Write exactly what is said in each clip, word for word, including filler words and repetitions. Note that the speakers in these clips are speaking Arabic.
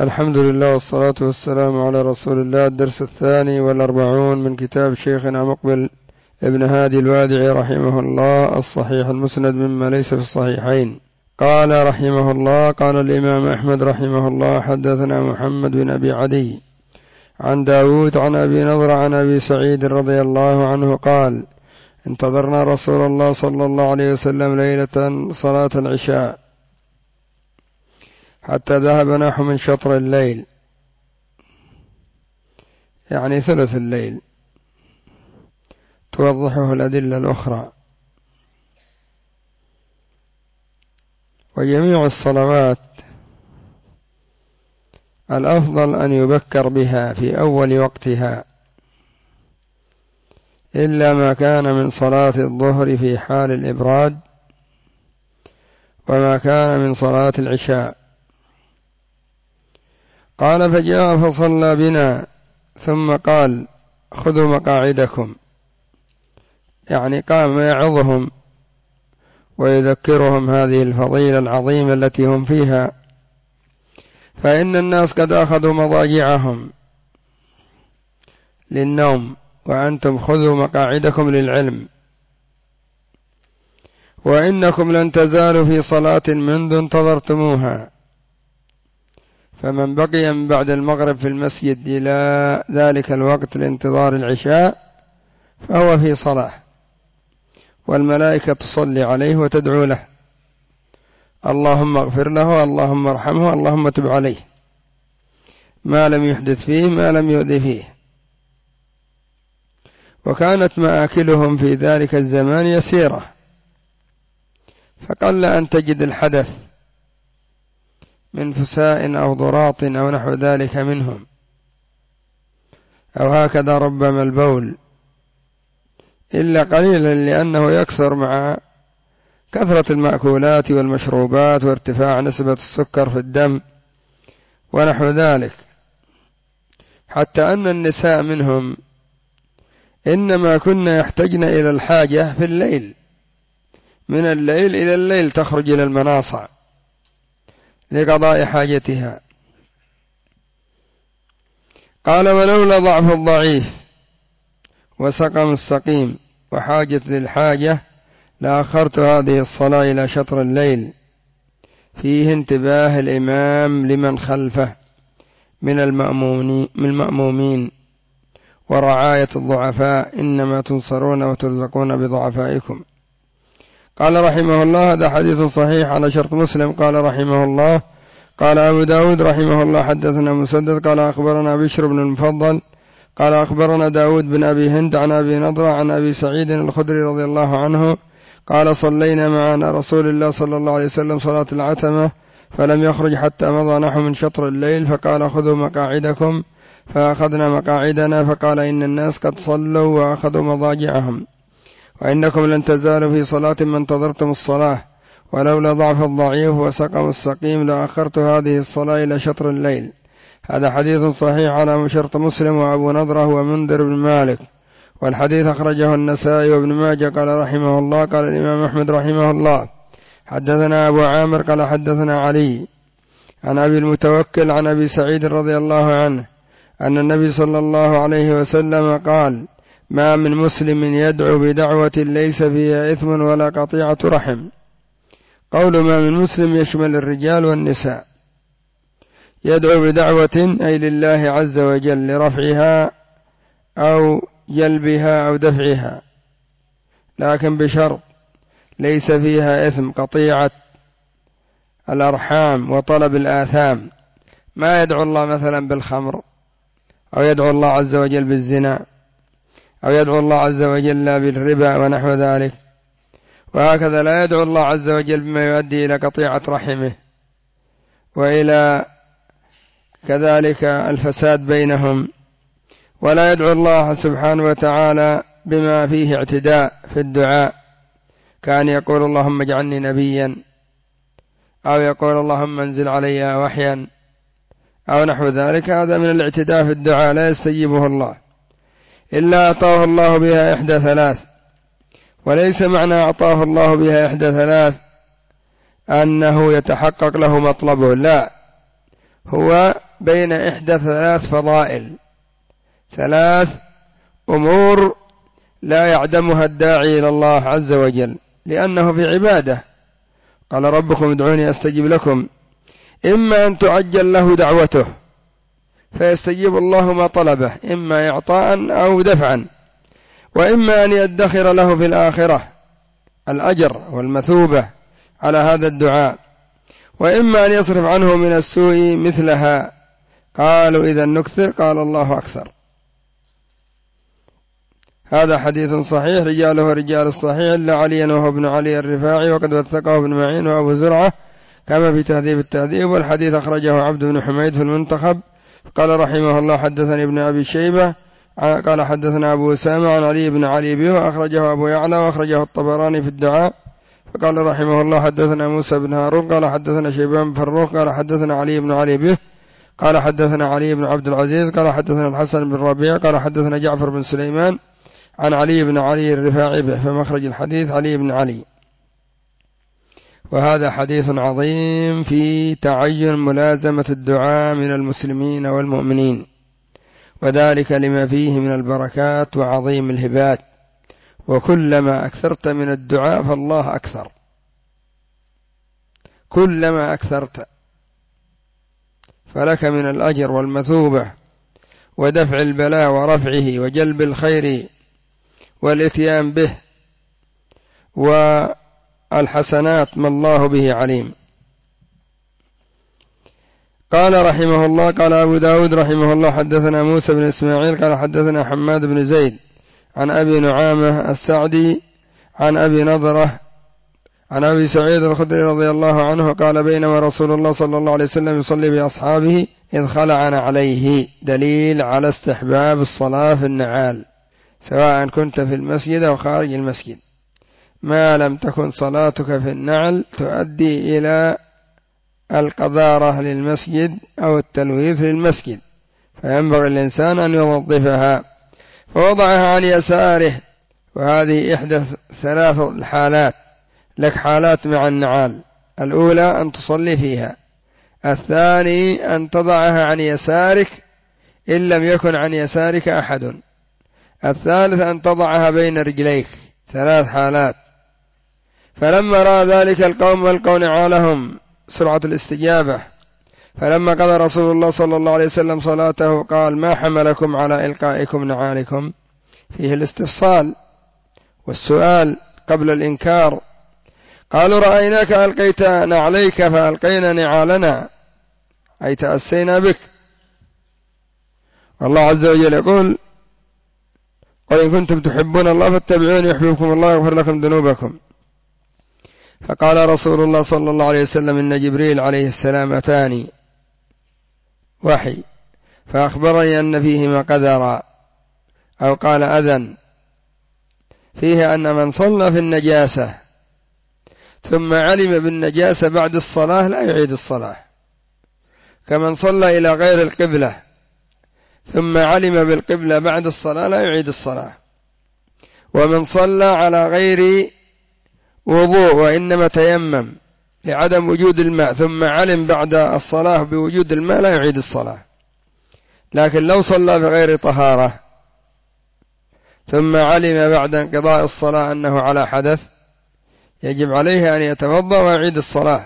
الحمد لله والصلاة والسلام على رسول الله. الدرس الثاني والأربعون من كتاب شيخنا مقبل ابن هادي الوادعي رحمه الله، الصحيح المسند مما ليس في الصحيحين. قال رحمه الله: قال الإمام أحمد رحمه الله: حدثنا محمد بن أبي عدي عن داود عن أبي نضر عن أبي سعيد رضي الله عنه قال: انتظرنا رسول الله صلى الله عليه وسلم ليلة صلاة العشاء حتى ذهب نحو من شطر الليل، يعني ثلث الليل، توضحه الأدلة الأخرى. وجميع الصلوات الأفضل أن يبكر بها في أول وقتها، إلا ما كان من صلاة الظهر في حال الإبراد، وما كان من صلاة العشاء. قال: فجاء فصلى بنا ثم قال: خذوا مقاعدكم، يعني قام يعظهم ويذكرهم هذه الفضيلة العظيمة التي هم فيها، فإن الناس قد أخذوا مضاجعهم للنوم، وأنتم خذوا مقاعدكم للعلم، وإنكم لن تزالوا في صلاة منذ انتظرتموها، فمن بقي من بعد المغرب في المسجد إلى ذلك الوقت لانتظار العشاء فهو في صلاة، والملائكة تصلي عليه وتدعو له: اللهم اغفر له، اللهم ارحمه، اللهم تب عليه، ما لم يحدث فيه، ما لم يؤذي فيه. وكانت مآكلهم في ذلك الزمان يسيرة، فقل أن تجد الحدث من فساء أو ضراط أو نحو ذلك منهم، أو هكذا ربما البول، إلا قليلا، لأنه يكثر مع كثرة المأكولات والمشروبات وارتفاع نسبة السكر في الدم ونحو ذلك. حتى أن النساء منهم إنما كنا يحتجن إلى الحاجة في الليل، من الليل إلى الليل تخرج إلى المناصع لقضاء حاجتها. قال: ولولا ضعف الضعيف وسقم السقيم وحاجة للحاجة لأخرت هذه الصلاة إلى شطر الليل، فيه انتباه الإمام لمن خلفه من المأمومين ورعاية الضعفاء، إنما تنصرون وترزقون بضعفائكم. قال رحمه الله: هذا حديث صحيح على شرط مسلم. قال رحمه الله: قال أبو داود رحمه الله: حدثنا مسدد قال أخبرنا بشر بن المفضل قال أخبرنا داود بن أبي هند عن أبي نضرة عن أبي سعيد الخدري رضي الله عنه قال: صلينا معنا رسول الله صلى الله عليه وسلم صلاة العتمة، فلم يخرج حتى مضى نحو من شطر الليل، فقال: خذوا مقاعدكم، فأخذنا مقاعدنا، فقال: إن الناس قد صلوا وأخذوا مضاجعهم، وإنكم لن تزالوا في صلاة ما انتظرتم الصلاة، ولولا ضعف الضعيف وسقم السقيم لأخرت هذه الصلاة إلى شطر الليل. هذا حديث صحيح على شرط مسلم. وأبو نضرة هو منذر بن مالك، والحديث أخرجه النسائي وابن ماجه. قال رحمه الله: قال الإمام أحمد رحمه الله: حدثنا أبو عامر قال حدثنا علي عن أبي المتوكل عن أبي سعيد رضي الله عنه أن النبي صلى الله عليه وسلم قال: ما من مسلم يدعو بدعوة ليس فيها إثم ولا قطيعة رحم. قول ما من مسلم يشمل الرجال والنساء. يدعو بدعوة أي لله عز وجل لرفعها أو جلبها أو دفعها، لكن بشرط ليس فيها إثم، قطيعة الأرحام وطلب الآثام. ما يدعو الله مثلا بالخمر، أو يدعو الله عز وجل بالزنا، أو يدعو الله عز وجل بالربا ونحو ذلك. وهكذا لا يدعو الله عز وجل بما يؤدي إلى قطيعة رحمه وإلى كذلك الفساد بينهم، ولا يدعو الله سبحانه وتعالى بما فيه اعتداء في الدعاء، كان يقول: اللهم اجعلني نبيا، أو يقول: اللهم انزل علي وحيا، أو نحو ذلك. هذا من الاعتداء في الدعاء لا يستجيبه الله، إلا أعطاه الله بها إحدى ثلاث. وليس معنى أعطاه الله بها إحدى ثلاث أنه يتحقق له مطلبه، لا، هو بين إحدى ثلاث فضائل، ثلاث أمور لا يعدمها الداعي إلى الله عز وجل لأنه في عبادة. قال ربكم ادعوني أستجب لكم، إما أن تعجل له دعوته فيستجيب الله ما طلبه إما إعطاء أو دفعا، وإما أن يدخر له في الآخرة الأجر والمثوبة على هذا الدعاء، وإما أن يصرف عنه من السوء مثلها. قالوا إذا نكثر، قال الله أكثر. هذا حديث صحيح رجاله رجال الصحيح إلا عليا وهو ابن علي الرفاعي، وقد وثقه ابن معين وأبو زرعة كما في تهذيب التهذيب. والحديث أخرجه عبد بن حميد في المنتخب قال رحمه الله حدثني ابن أبي شيبة قال حدثنا أبو أسامة عن علي بن علي به، وأخرجه أبو يعلى وأخرجه الطبراني في الدعاء. فقال رحمه الله حدثنا موسى بن هارون قال حدثنا شيبان بن فروخ قال حدثنا علي بن علي به قال حدثنا علي بن عبد العزيز قال حدثنا الحسن بن ربيع قال حدثنا جعفر بن سليمان عن علي بن علي الرفاعي به، فمخرج الحديث علي بن علي. وهذا حديث عظيم في تعين ملازمة الدعاء من المسلمين والمؤمنين، وذلك لما فيه من البركات وعظيم الهبات، وكلما أكثرت من الدعاء فالله أكثر، كلما أكثرت فلك من الأجر والمثوبة ودفع البلاء ورفعه وجلب الخير والاتيان به والحسنات ما الله به عليم. قال رحمه الله قال أبو داود رحمه الله حدثنا موسى بن إسماعيل قال حدثنا حماد بن زيد عن أبي نعامة السعدي عن أبي نضرة عن أبي سعيد الخدري رضي الله عنه قال بينما رسول الله صلى الله عليه وسلم يصلي بأصحابه إذ خلعنا عليه، دليل على استحباب الصلاة في النعال سواء كنت في المسجد أو خارج المسجد، ما لم تكن صلاتك في النعل تؤدي إلى القذارة للمسجد أو التلويث للمسجد، فينبغي الإنسان أن ينظفها. فوضعها عن يساره، وهذه إحدى ثلاث الحالات، لك حالات مع النعال: الأولى أن تصلي فيها، الثاني أن تضعها عن يسارك إن لم يكن عن يسارك أحد، الثالث أن تضعها بين رجليك. ثلاث حالات. فلما رأى ذلك القوم ألقوا نعالهم سرعة الاستجابة، فلما قضى رسول الله صلى الله عليه وسلم صلاته قال ما حملكم على إلقائكم نعالكم؟ فيه الاستفصال والسؤال قبل الإنكار. قالوا رأيناك ألقيت نعليك فألقينا نعالنا، أي تأسينا بك. والله عز وجل يقول قل إن كنتم تحبون الله فاتبعوني يحببكم الله ويغفر لكم ذنوبكم. فقال رسول الله صلى الله عليه وسلم إن جبريل عليه السلام أتاني وحي فأخبرني أن فيهما قدرا، أو قال أذن، فيه أن من صلى في النجاسة ثم علم بالنجاسة بعد الصلاة لا يعيد الصلاة، كمن صلى إلى غير القبلة ثم علم بالقبلة بعد الصلاة لا يعيد الصلاة، ومن صلى على غير وضوء وإنما تيمم لعدم وجود الماء ثم علم بعد الصلاة بوجود الماء لا يعيد الصلاة. لكن لو صلى بغير طهارة ثم علم بعد انقضاء الصلاة أنه على حدث يجب عليه أن يتوضأ ويعيد الصلاة.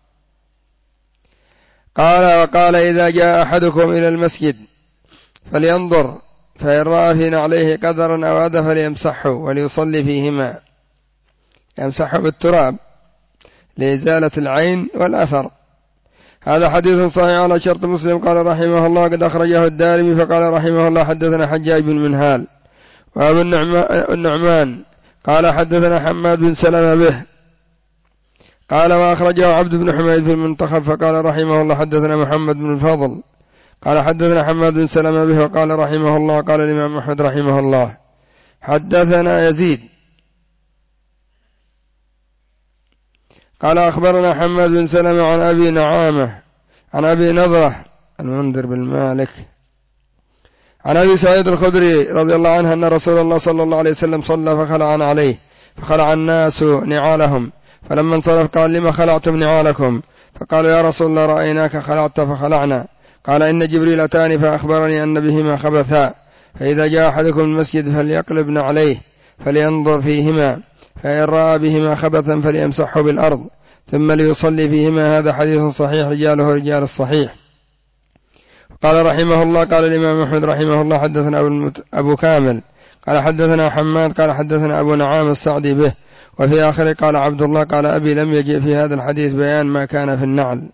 قال وقال إذا جاء أحدكم إلى المسجد فلينظر فإن رأى في نعليه قدرا أو أذى فليمسحه وليصلي فيهما، يمسحه بالتراب لإزالة العين والأثر. هذا حديث صحيح على شرط مسلم. قال رحمه الله قد أخرجه الدارمي. فقال رحمه الله حدثنا حجاج بن منهال وأبو النعمان قال حدثنا حماد بن سلمة به قال وأخرجه عبد بن حميد في المنتخب. فقال رحمه الله حدثنا محمد بن الفضل قال حدثنا حماد بن سلمة به وقال رحمه الله قال الإمام أحمد رحمه الله حدثنا يزيد قال أخبرنا حماد بن سلمة عن أبي نعامة عن أبي نضرة المنذر بن مالك عن أبي سعيد الخدري رضي الله عنه أن رسول الله صلى الله عليه وسلم صلى فخلعنا عليه فخلع الناس نعالهم، فلما انصرف قال لما خلعتم نعالكم؟ فقالوا يا رسول الله رأيناك خلعت فخلعنا. قال إن جبريل أتاني فأخبرني أن بهما خبثا، فإذا جاء أحدكم المسجد فليقلبن عليه فلينظر فيهما، فإن رأى بهما خبثا فليمسحه بالأرض ثم ليصلي فيهما. هذا حديث صحيح رجاله رجال الصحيح. قال رحمه الله قال الإمام أحمد رحمه الله حدثنا أبو كامل قال حدثنا حماد قال حدثنا أبو نعام السعدي به، وفي آخره قال عبد الله قال أبي لم يجئ في هذا الحديث بيان ما كان في النعل.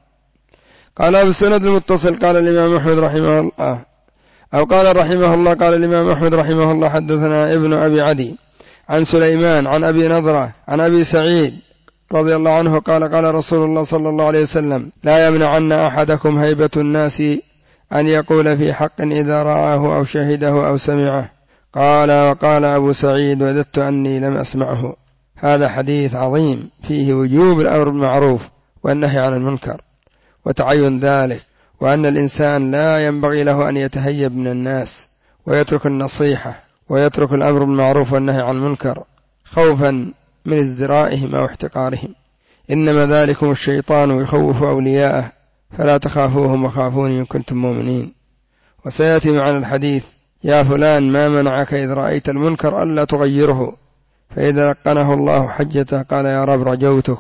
قال أبو السند المتصل قال الإمام أحمد رحمه الله أو قال رحمه الله قال الإمام أحمد رحمه الله حدثنا ابن أبي عدي عن سليمان عن أبي نضرة عن أبي سعيد رضي الله عنه قال قال رسول الله صلى الله عليه وسلم لا يمنعن أحدكم هيبة الناس أن يقول في حق إذا رآه أو شهده أو سمعه. قال وقال أبو سعيد وددت أني لم أسمعه. هذا حديث عظيم فيه وجوب الأمر بالمعروف والنهي عن المنكر وتعين ذلك، وأن الإنسان لا ينبغي له أن يتهيب من الناس ويترك النصيحة ويترك الأمر بالمعروف والنهي عن المنكر خوفا من ازدرائهم أو احتقارهم. إنما ذلكم الشيطان يخوف أولياءه فلا تخافوهم وخافوني إن كنتم مؤمنين. وسيأتي معنا الحديث يا فلان ما منعك إذ رأيت المنكر ألا تغيره، فإذا لقنه الله حجته قال يا رب رجوتك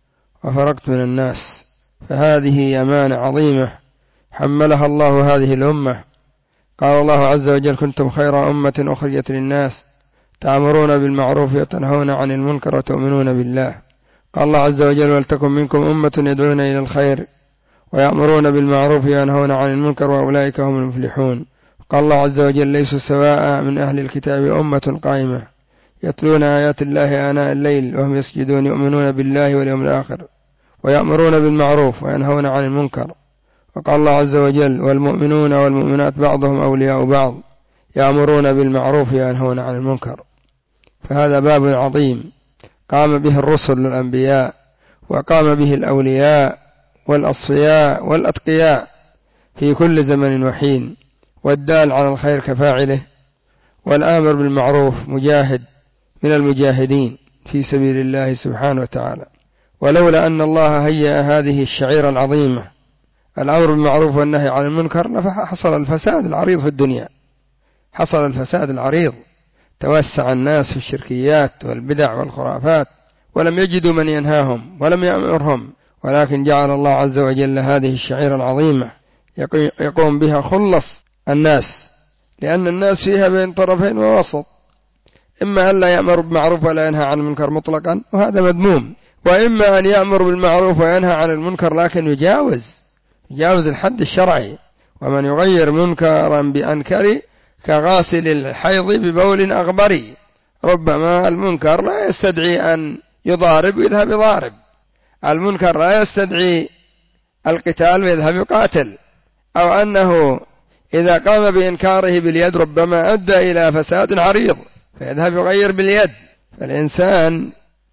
وفرقت من الناس. فهذه أمانة عظيمة حملها الله هذه الأمة. قال الله عز وجل كنتم خير أمة أخرجت للناس تأمرون بالمعروف وتنهون عن المنكر وتؤمنون بالله. قال الله عز وجل ولتكن منكم أمة يدعون إلى الخير ويأمرون بالمعروف وينهون عن المنكر وأولئك هم المفلحون. قال الله عز وجل ليسوا سواء من أهل الكتاب أمة قائمة يتلون آيات الله آناء الليل وهم يسجدون يؤمنون بالله واليوم الآخر ويأمرون بالمعروف وينهون عن المنكر. وقال الله عز وجل والمؤمنون والمؤمنات بعضهم أولياء بعض يأمرون بالمعروف وينهون عن المنكر. فهذا باب عظيم قام به الرسل والأنبياء وقام به الأولياء والأصفياء والأتقياء في كل زمن وحين، والدال على الخير كفاعله والآمر بالمعروف مجاهد من المجاهدين في سبيل الله سبحانه وتعالى. ولولا أن الله هيأ هذه الشعيرة العظيمة الأمر بالمعروف والنهي عن المنكر لحصل الفساد العريض في الدنيا، حصل الفساد العريض، توسع الناس في الشركيات والبدع والخرافات ولم يجدوا من ينهاهم ولم يأمرهم، ولكن جعل الله عز وجل هذه الشعيرة العظيمة يقوم بها خلص الناس، لأن الناس فيها بين طرفين ووسط، إما أن لا يأمر بالمعروف ولا ينهى عن المنكر مطلقا وهذا مذموم، وإما أن يأمر بالمعروف وينهى عن المنكر لكن يجاوز يجاوز الحد الشرعي. ومن يغير منكرا بأنكر كغاسل الحيض ببول أغبري. ربما المنكر لا يستدعي أن يضارب ويذهب يضارب، المنكر لا يستدعي القتال ويذهب يقاتل، أو أنه إذا قام بإنكاره باليد ربما أدى إلى فساد عريض فيذهب يغير باليد. فالإنسان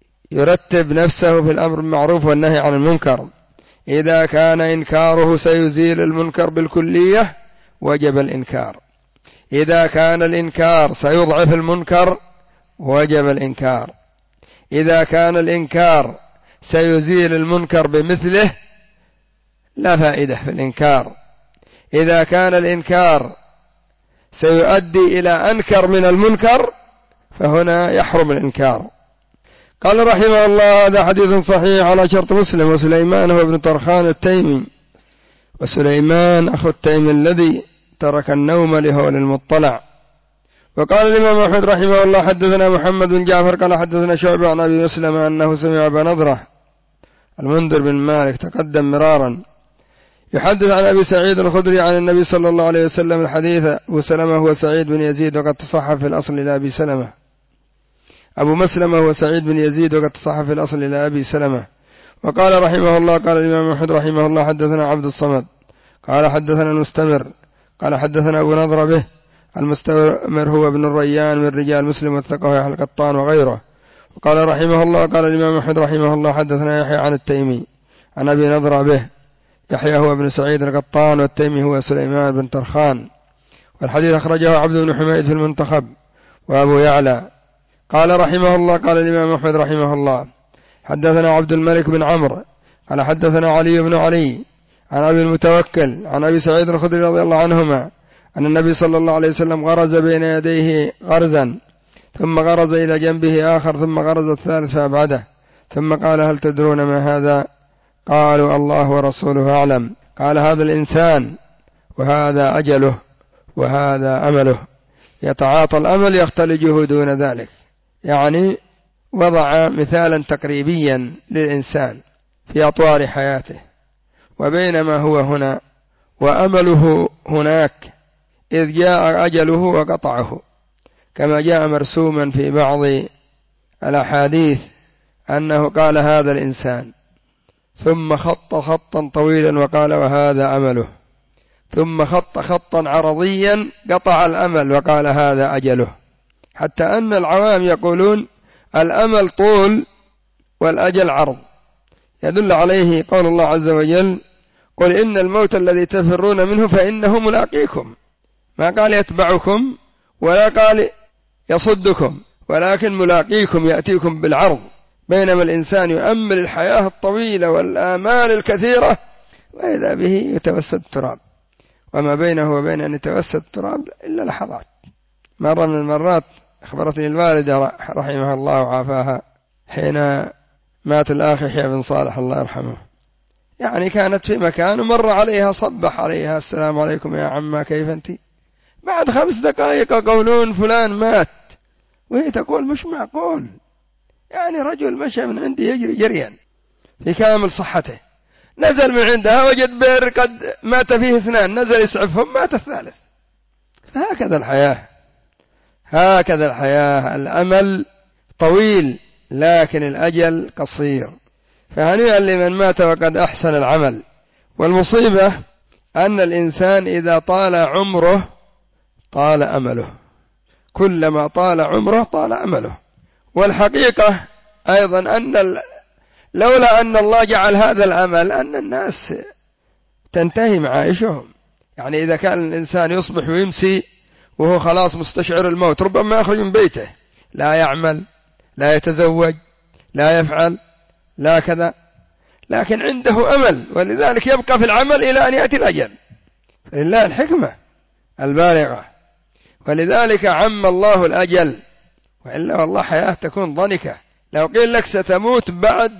يرتب نفسه في الأمر بالمعروف والنهي عن المنكر. إذا كان إنكاره سيزيل المنكر بالكلية وجب الإنكار، إذا كان الإنكار سيضعف المنكر وجب الإنكار، إذا كان الإنكار سيزيل المنكر بمثله لا فائدة في الإنكار، إذا كان الإنكار سيؤدي إلى أنكر من المنكر فهنا يحرم الإنكار. قال رحمه الله هذا حديث صحيح على شرط مسلم. وسليمان هو ابن طرخان التيمي، وسليمان أخو التيمي الذي ترك النوم لهول المطلع. وقال الإمام أحمد رحمه الله حدثنا محمد بن جعفر قال حدثنا شعبة عن أبي مسلم أنه سمع أبا نضرة المنذر بن مالك تقدم مرارا يحدث عن أبي سعيد الخدري عن النبي صلى الله عليه وسلم الحديث. أبو سلمة هو سعيد بن يزيد وقد تصحف في الأصل إلى أبي سلمة. أبو مسلمة هو سعيد بن يزيد وقد تصحف في الأصل إلى أبي سلمة. وقال رحمه الله قال الإمام أحمد رحمه الله حدثنا عبد الصمد قال حدثنا المستمر قال حدثنا أبو نضر به. المستمر هو ابن الريان من رجال مسلم والثقة يحيى القطان وغيره. وقال رحمه الله قال الإمام أحمد رحمه الله حدثنا يحيى عن التيمي عن أبي نضر به. يحيى هو ابن سعيد القطان والتيمي هو سليمان بن طرخان. والحديث أخرجه عبد بن حميد في المنتخب وأبو يعلى. قال رحمه الله قال الإمام أحمد رحمه الله حدثنا عبد الملك بن عمرو قال حدثنا علي بن علي عن أبي المتوكل عن أبي سعيد الخدري رضي الله عنهما أن النبي صلى الله عليه وسلم غرز بين يديه غرزا ثم غرز إلى جنبه آخر ثم غرز الثالث فأبعده ثم قال هل تدرون ما هذا؟ قالوا الله ورسوله أعلم. قال هذا الإنسان وهذا أجله وهذا أمله، يتعاطى الأمل يختلجه دون ذلك. يعني وضع مثالا تقريبيا للإنسان في أطوار حياته، وبينما هو هنا وأمله هناك إذ جاء أجله وقطعه، كما جاء مرسوما في بعض الأحاديث أنه قال هذا الإنسان ثم خط خطا طويلا وقال وهذا أمله، ثم خط خطا عرضيا قطع الأمل وقال هذا أجله، حتى أن العوام يقولون الأمل طول والأجل عرض. يدل عليه قول الله عز وجل قل إن الموت الذي تفرون منه فإنه ملاقيكم، ما قال يتبعكم ولا قال يصدكم، ولكن ملاقيكم يأتيكم بالعرض. بينما الإنسان يؤمل الحياة الطويلة والآمال الكثيرة وإذا به يتوسد التراب، وما بينه وبين أن يتوسد التراب إلا لحظات. مرة من المرات أخبرتني الوالدة رحمها الله وعافاها حين مات الأخ يحيى بن صالح الله يرحمه، يعني كانت في مكان ومر عليها صبح عليها السلام عليكم يا عمّا كيف أنت؟ بعد خمس دقائق يقولون فلان مات، وهي تقول مش معقول، يعني رجل مشى من عندي يجري جريا في كامل صحته، نزل من عندها وجد بئر قد مات فيه اثنان، نزل يسعفهم مات الثالث. فهكذا الحياة، هكذا الحياة، الأمل طويل لكن الأجل قصير. فهنيئا لمن مات وقد أحسن العمل. والمصيبة أن الإنسان إذا طال عمره طال أمله، كلما طال عمره طال أمله. والحقيقة أيضا أن لولا أن الله جعل هذا الأمل أن الناس تنتهي معايشهم. يعني إذا كان الإنسان يصبح ويمسي وهو خلاص مستشعر الموت، ربما يخرج من بيته لا يعمل لا يتزوج لا يفعل لا كذا، لكن عنده أمل، ولذلك يبقى في العمل إلى أن يأتي الأجل. فلله الحكمة البالغة، ولذلك عم الله الأجل، وإلا والله حياة تكون ضنكة. لو قيل لك ستموت بعد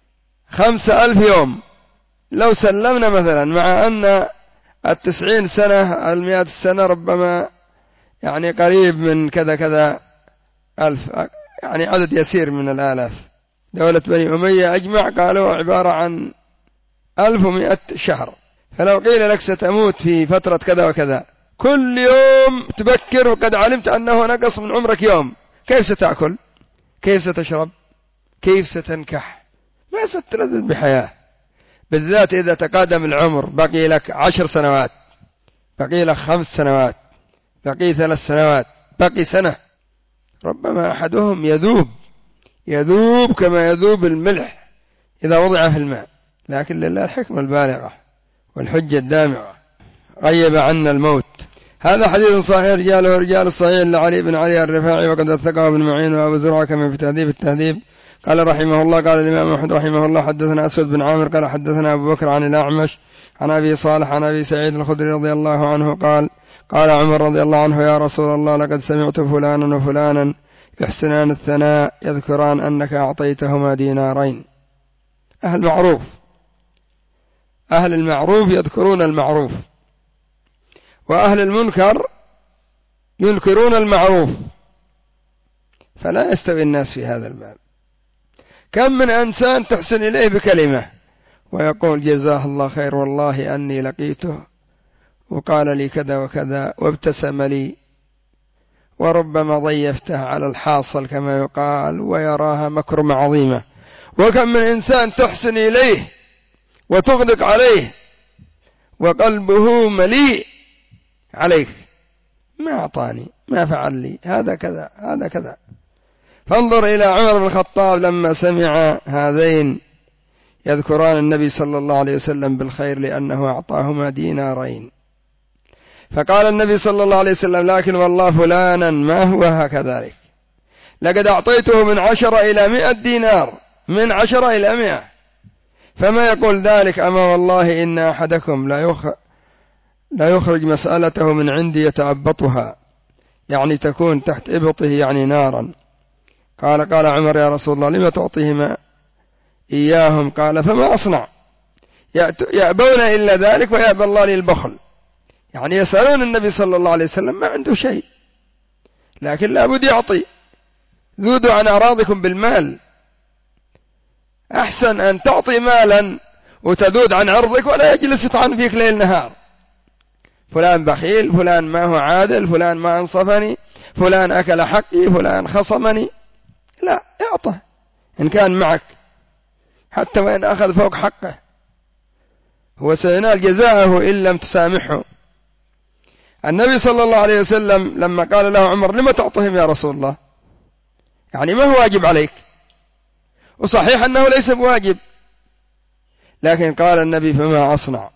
خمسة ألف يوم، لو سلمنا مثلا مع أن التسعين سنة المئة سنة ربما يعني قريب من كذا كذا ألف، يعني عدد يسير من الآلاف. دولة بني أمية أجمع قالوا عبارة عن ألف ومئة شهر. فلو قيل لك ستموت في فترة كذا وكذا، كل يوم تبكر وقد علمت أنه نقص من عمرك يوم، كيف ستأكل؟ كيف ستشرب؟ كيف ستنكح؟ ما ستلذذ بحياة، بالذات إذا تقادم العمر، بقي لك عشر سنوات، بقي لك خمس سنوات، بقي ثلاث سنوات، بقي سنة، ربما أحدهم يذوب يذوب كما يذوب الملح إذا وضع في الماء. لكن لله الحكمة البالغة والحجة الدامغة. غيب عنا الموت. هذا حديث صحيح رجاله رجال الصحيح لعلي بن علي الرفاعي، وقد وثقه ابن معين وأبو زرعة كما في تهذيب التهذيب. قال رحمه الله قال الإمام أحمد رحمه الله حدثنا أسود بن عامر قال حدثنا أبو بكر عن الأعمش عن أبي صالح عن أبي سعيد الخدري رضي الله عنه قال قال عمر رضي الله عنه يا رسول الله لقد سمعت فلانا وفلانا يحسنان الثناء يذكران أنك أعطيتهما دينارين. أهل معروف أهل المعروف يذكرون المعروف، وأهل المنكر ينكرون المعروف، فلا يستوي الناس في هذا الباب. كم من إنسان تحسن إليه بكلمة ويقول جزاه الله خير والله أني لقيته وقال لي كذا وكذا وابتسم لي، وربما ضيفته على الحاصل كما يقال ويراها مكرمة عظيمة. وكم من إنسان تحسن إليه وتغدق عليه وقلبه مليء عليك، ما أعطاني ما فعل لي هذا كذا هذا كذا. فانظر إلى عمر بن الخطاب لما سمع هذين يذكران النبي صلى الله عليه وسلم بالخير لأنه أعطاهما دينارين، فقال النبي صلى الله عليه وسلم لكن والله فلانا ما هو هكذلك، لقد أعطيته من عشرة إلى مئة دينار، من عشرة إلى مئة. فما يقول ذلك أما والله إن أحدكم لا يخرج لا يخرج مسألته من عندي يتأبطها، يعني تكون تحت إبطه يعني نارا. قال قال عمر يا رسول الله لما تعطيهما إياهم؟ قال فما أصنع؟ يأبون إلا ذلك ويأبى الله للبخل، يعني يسألون النبي صلى الله عليه وسلم ما عنده شيء، لكن لابد يعطي. ذودوا عن أراضكم بالمال، أحسن أن تعطي مالا وتذود عن عرضك ولا يجلس يطعن فيك ليل نهار، فلان بخيل، فلان ما هو عادل، فلان ما أنصفني، فلان أكل حقي، فلان خصمني. لا، اعطه إن كان معك حتى وإن أخذ فوق حقه، هو سينال جزاءه إن لم تسامحه. النبي صلى الله عليه وسلم لما قال له عمر لما تعطهم يا رسول الله، يعني ما هو واجب عليك، وصحيح أنه ليس بواجب، لكن قال النبي فما أصنع؟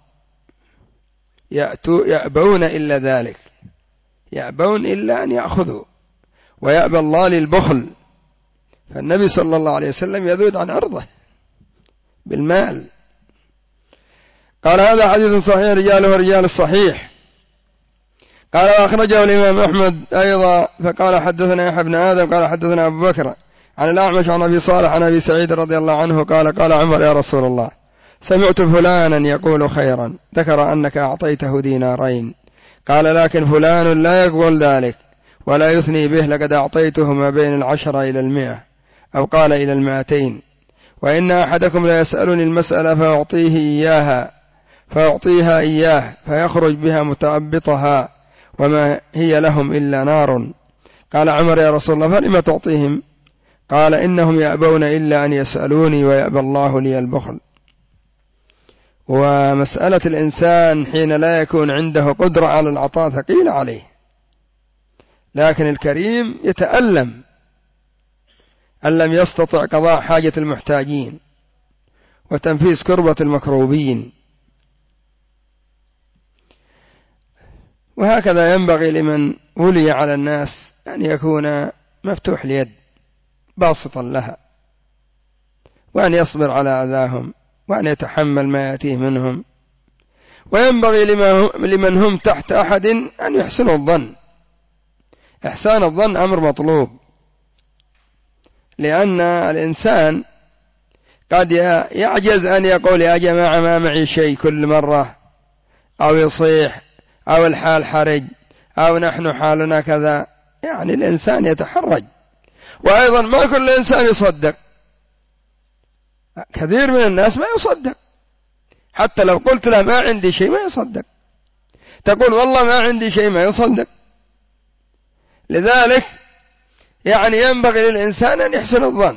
يأتوا يأبون إلا ذلك، يأبون إلا أن يأخذوا، ويأبى الله للبخل. فالنبي صلى الله عليه وسلم يذود عن عرضه بالمال. قال هذا حديث صحيح رجاله رجال الصحيح. قال وأخرجه الإمام أحمد أيضا فقال حدثنا يحيى بن آدم قال حدثنا أبو بكر عن الأعمش عن أبي صالح عن أبي سعيد رضي الله عنه قال قال عمر يا رسول الله سمعت فلانا يقول خيرا، ذكر أنك أعطيته دينارين، قال لكن فلان لا يقول ذلك ولا يثني به، لقد أعطيته ما بين العشرة إلى المئة أو قال إلى المائتين، وإن أحدكم لا يسألني المسألة فأعطيه إياها فأعطيها إياه فيخرج بها متأبطها وما هي لهم إلا نار. قال عمر يا رسول الله فلما تعطيهم؟ قال إنهم يأبون إلا أن يسألوني ويأبى الله لي البخل. ومسألة الإنسان حين لا يكون عنده قدرة على العطاء ثقيلة عليه، لكن الكريم يتألم أن لم يستطع قضاء حاجة المحتاجين وتنفيذ كربة المكروبين. وهكذا ينبغي لمن ولي على الناس أن يكون مفتوح اليد باسطا لها، وأن يصبر على أذاهم، وأن يتحمل ما يأتيه منهم. وينبغي لمن هم تحت أحد أن يحسنوا الظن. إحسان الظن أمر مطلوب، لأن الإنسان قد يعجز أن يقول يا جماعة ما معي شيء كل مرة، أو يصيح، أو الحال حرج، أو نحن حالنا كذا، يعني الإنسان يتحرج. وأيضا ما كل إنسان يصدق، كثير من الناس ما يصدق، حتى لو قلت له ما عندي شيء ما يصدق، تقول والله ما عندي شيء ما يصدق. لذلك يعني ينبغي للإنسان أن يحسن الظن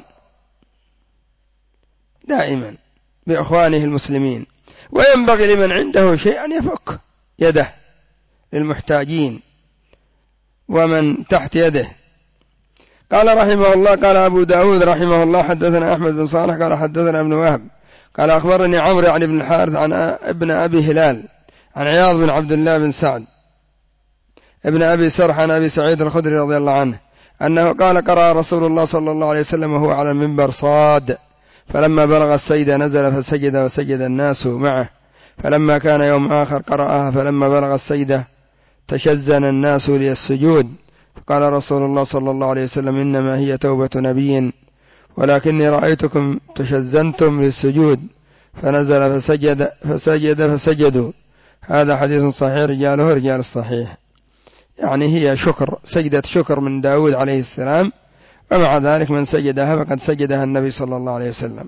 دائما بإخوانه المسلمين، وينبغي لمن عنده شيء أن يفك يده للمحتاجين ومن تحت يده. قال رحمه الله قال أبو داود رحمه الله حدثنا أحمد بن صالح قال حدثنا ابن وهب قال أخبرني عمرو عن ابن الحارث عن ابن أبي هلال عن عياض بن عبد الله بن سعد ابن أبي سرح عن أبي سعيد الخدري رضي الله عنه أنه قال قرأ رسول الله صلى الله عليه وسلم وهو على المنبر صاد، فلما بلغ السجدة نزل فسجد وسجد الناس معه، فلما كان يوم آخر قرأها فلما بلغ السجدة تشزن الناس للسجود، فقال رسول الله صلى الله عليه وسلم إنما هي توبة نبي ولكني رأيتكم تشزنتم للسجود، فنزل فسجد فسجد فسجدوا. هذا حديث صحيح رجاله رجال الصحيح. يعني هي شكر، سجدة شكر من داود عليه السلام، ومع ذلك من سجدها فقد سجدها النبي صلى الله عليه وسلم.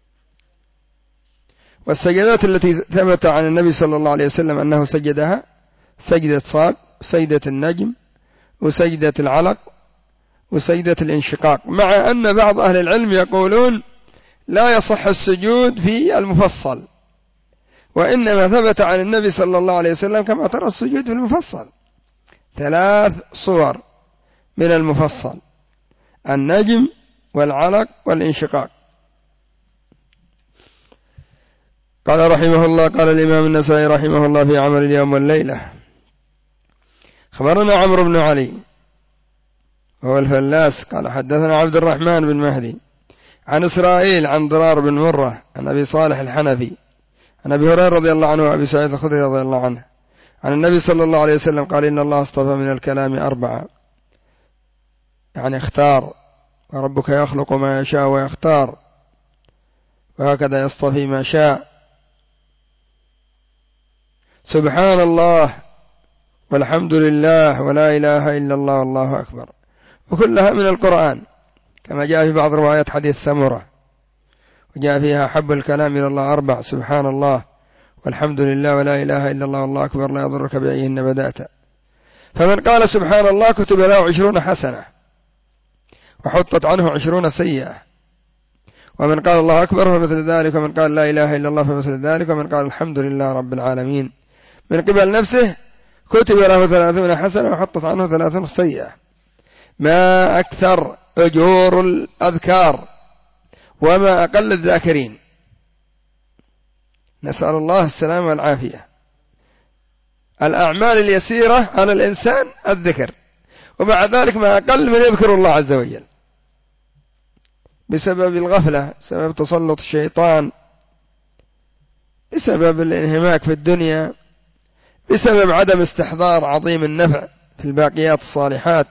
والسجدات التي ثبت عن النبي صلى الله عليه وسلم أنه سجدها سجدة صاد، سجدة النجم، وسجدة العلق، وسجدة الانشقاق، مع أن بعض أهل العلم يقولون لا يصح السجود في المفصل، وإنما ثبت عن النبي صلى الله عليه وسلم كما ترى السجود في المفصل ثلاث صور من المفصل: النجم والعلق والانشقاق. قال رحمه الله قال الإمام النسائي رحمه الله في عمل اليوم والليلة خبرنا عمرو بن علي وهو الفلاس قال حدثنا عبد الرحمن بن مهدي عن إسرائيل عن ضرار بن مرة عن أبي صالح الحنفي عن أبي هريرة رضي الله عنه وأبي سعيد الخدري رضي الله عنه عن النبي صلى الله عليه وسلم قال إن الله اصطفى من الكلام أربعة، يعني اختار، وربك يخلق ما يشاء ويختار، وهكذا يصطفي ما شاء. سبحان الله والحمد لله ولا إله إلا الله والله أكبر، وكلها من القرآن كما جاء في بعض روايات حديث سمرة، وجاء فيها حب الكلام إلى الله أربع: سبحان الله والحمد لله ولا إله إلا الله والله أكبر لا يضرك بأيهن بدأت. فمن قال سبحان الله كتب له عشرون حسنة وحطت عنه عشرون سيئة، ومن قال الله أكبر فمثل ذلك، ومن قال لا إله إلا الله فمثل ذلك، ومن قال الحمد لله رب العالمين من قبل نفسه كتب له ثلاثون حسنة وحطت عنه ثلاثون سيئة. ما أكثر أجور الأذكار وما أقل الذاكرين، نسأل الله السلامة والعافية. الأعمال اليسيرة على الإنسان الذكر، ومع ذلك ما أقل من يذكر الله عز وجل بسبب الغفلة، بسبب تسلط الشيطان، بسبب الانهماك في الدنيا، بسبب عدم استحضار عظيم النفع في الباقيات الصالحات.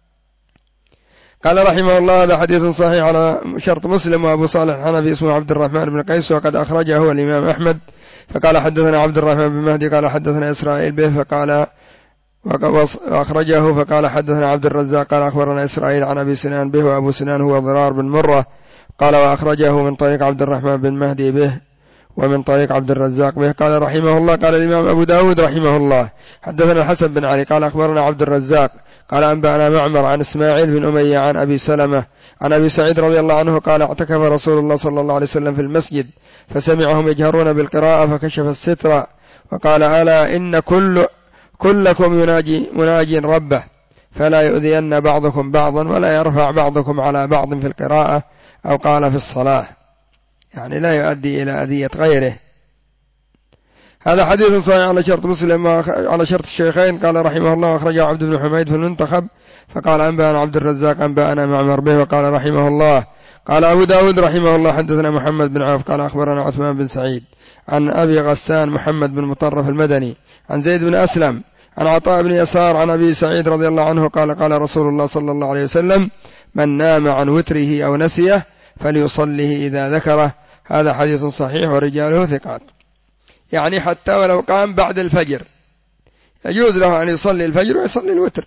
قال رحمه الله: هذا حديث صحيح على شرط مسلم. وأبو صالح الحنفي اسمه عبد الرحمن بن قيس، وقد أخرجه هو الإمام أحمد. فقال حدثنا عبد الرحمن بن مهدي قال حدثنا إسرائيل به، فقال وأخرجه فقال حدثنا عبد الرزاق قال أخبرنا إسرائيل عن أبي سنان به، وأبو سنان هو ضرار بن مرة قال وأخرجه من طريق عبد الرحمن بن مهدي به ومن طريق عبد الرزاق به. قال رحمه الله: قال الإمام أبو داود رحمه الله: حدثنا الحسن بن علي قال أخبرنا عبد الرزاق قال أنبأنا معمر عن إسماعيل بن أمية عن أبي سلمة عن أبي سعيد رضي الله عنه قال: اعتكف رسول الله صلى الله عليه وسلم في المسجد فسمعهم يجهرون بالقراءة فكشف الستر وقال: ألا إن كل كلكم يناجي مناج ربه فلا يؤذين بعضكم بعضا ولا يرفع بعضكم على بعض في القراءة، أو قال في الصلاة، يعني لا يؤدي إلى أذية غيره. هذا حديث صحيح على شرط مسلم على شرط الشيخين. قال رحمه الله: أخرجه عبد بن حميد في المنتخب فقال أنبأنا عبد الرزاق أنبأنا معمر به. وقال رحمه الله: قال أبو داود رحمه الله: حدثنا محمد بن عوف قال أخبرنا عثمان بن سعيد عن أبي غسان محمد بن مطرف المدني عن زيد بن أسلم عن عطاء بن يسار عن أبي سعيد رضي الله عنه قال: قال رسول الله صلى الله عليه وسلم: من نام عن وتره أو نسيه فليصله إذا ذكره. هذا حديث صحيح ورجاله ثقات، يعني حتى ولو قام بعد الفجر يجوز له أن يصلي الفجر ويصلي الوتر.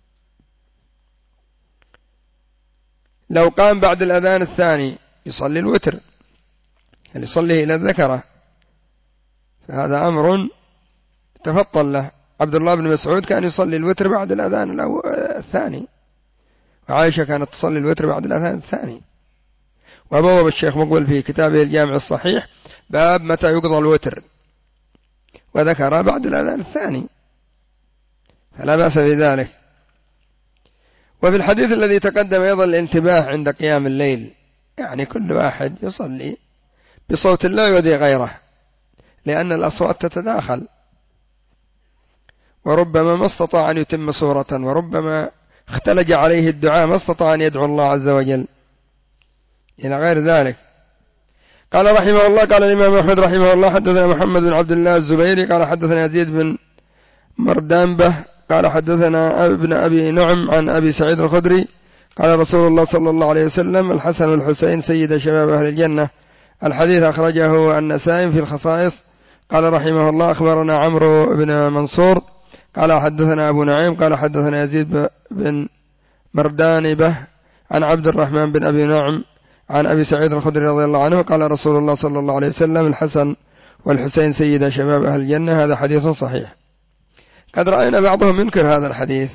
لو قام بعد الأذان الثاني يصلي الوتر، يعني يصليه إلى الذكرة، فهذا أمر تفضل له. عبد الله بن مسعود كان يصلي الوتر بعد الأذان الثاني، وعائشة كانت تصلي الوتر بعد الأذان الثاني. وبوب الشيخ مقبل في كتابه الجامع الصحيح باب متى يقضى الوتر، وذكر بعد الأذان الثاني، فلا بأس بذلك. وفي الحديث الذي تقدم أيضا الانتباه عند قيام الليل، يعني كل واحد يصلي بصوت لا يؤذي غيره، لأن الأصوات تتداخل، وربما ما استطاع أن يتم سورة، وربما اختلج عليه الدعاء ما استطاع أن يدعو الله عز وجل إلى غير ذلك. قال رحمه الله: قال الإمام أحمد رحمه الله: حدثنا محمد بن عبد الله الزبيري قال حدثنا يزيد بن مردانبه قال حدثنا ابن أبي نعم عن أبي سعيد الخدري قال رسول الله صلى الله عليه وسلم: الحسن والحسين سيد شباب أهل الجنة. الحديث أخرجه النسائي في الخصائص. قال رحمه الله: أخبرنا عمرو بن منصور قال حدثنا أبو نعيم قال حدثنا يزيد بن مردانبه عن عبد الرحمن بن أبي نعم عن أبي سعيد الخدري رضي الله عنه قال رسول الله صلى الله عليه وسلم: الحسن والحسين سيد شباب أهل الجنة. هذا حديث صحيح. قد رأينا بعضهم ينكر هذا الحديث،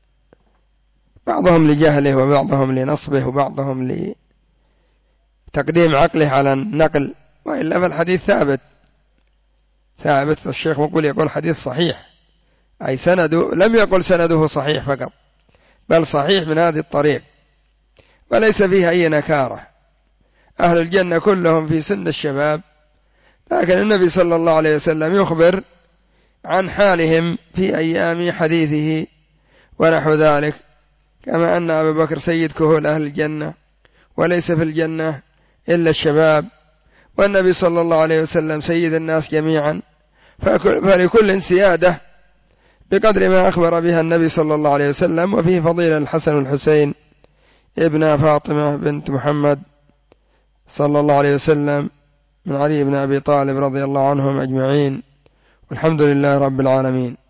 بعضهم لجهله وبعضهم لنصبه وبعضهم لتقديم عقله على النقل، وإلا فالحديث ثابت ثابت. الشيخ مقبل يقول حديث صحيح، أي سنده، لم يقل سنده صحيح فقط، بل صحيح من هذه الطريق وليس فيها أي نكارة. أهل الجنة كلهم في سن الشباب، لكن النبي صلى الله عليه وسلم يخبر عن حالهم في أيام حديثه ونحو ذلك، كما أن أبا بكر سيد كهول أهل الجنة، وليس في الجنة إلا الشباب، والنبي صلى الله عليه وسلم سيد الناس جميعا، فلكل سيادة بقدر ما أخبر بها النبي صلى الله عليه وسلم. وفيه فضيلة الحسن والحسين ابن فاطمة بنت محمد صلى الله عليه وسلم من علي بن أبي طالب رضي الله عنهم أجمعين، والحمد لله رب العالمين.